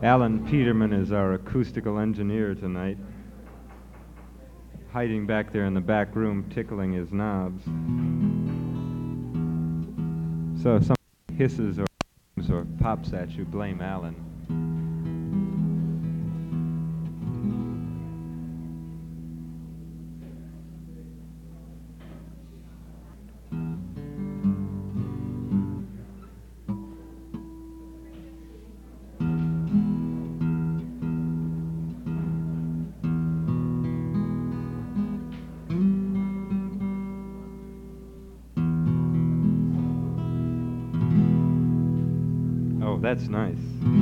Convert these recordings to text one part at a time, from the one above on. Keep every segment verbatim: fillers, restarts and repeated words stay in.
Alan Peterman is our acoustical engineer tonight, hiding back there in the back room, tickling his knobs. So if something hisses or or pops at you, blame Alan. Oh, that's nice.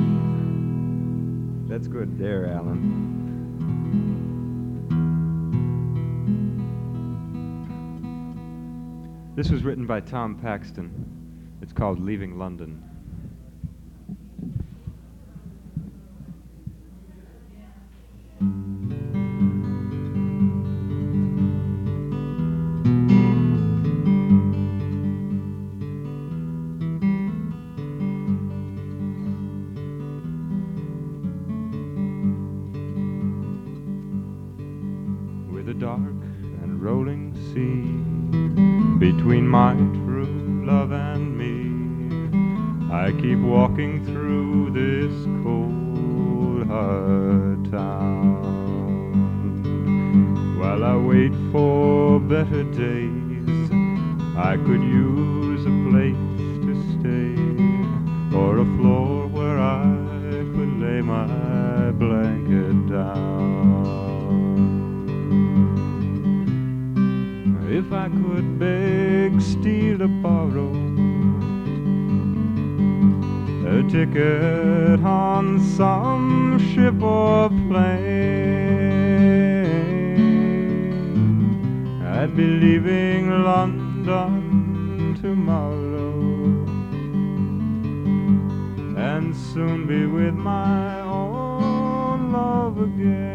That's good there, Alan. This was written by Tom Paxton. It's called Leaving London. With a dark and rolling sea between my true love and me, I keep walking through this cold, hard town. While I wait for better days, I could use a place to stay, or a floor where I could lay my blanket down. If I could beg, steal, or borrow a ticket on some ship or plane, I'd be leaving London tomorrow and soon be with my own love again.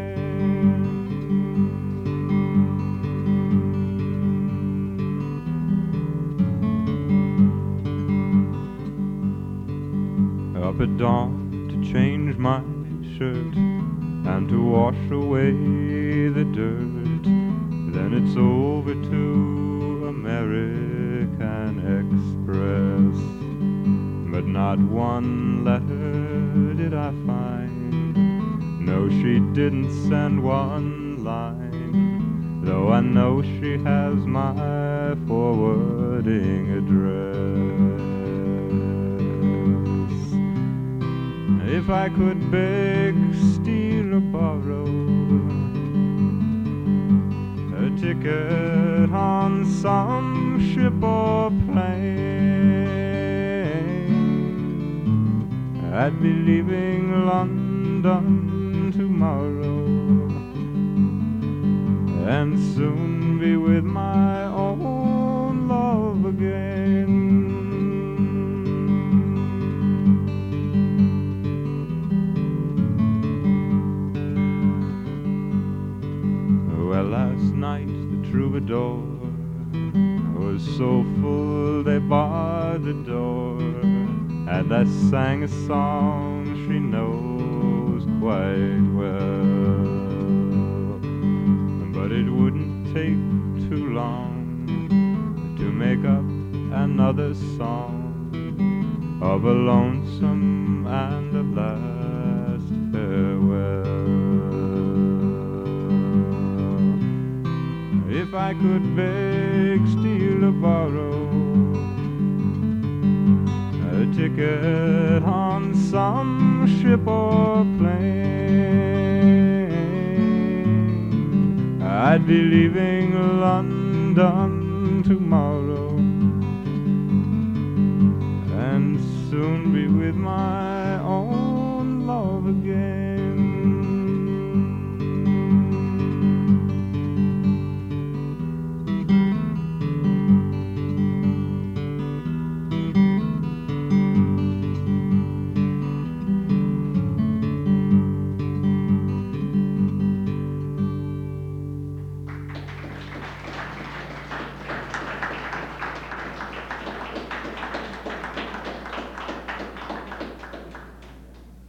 Up at dawn to change my shirt and to wash away the dirt, then it's over to American Express. But not one letter did I find. No, she didn't send one line, though I know she has my forwarding address. If I could beg, steal, or borrow a ticket on some ship or plane, I'd be leaving London tomorrow and soon be with my own love again. Well, last night the troubadour was so full they barred the door, and I sang a song she knows quite well. But it wouldn't take too long to make up another song of a lonesome and a last farewell. If I could beg, steal, or borrow a ticket on some ship or plane, I'd be leaving London tomorrow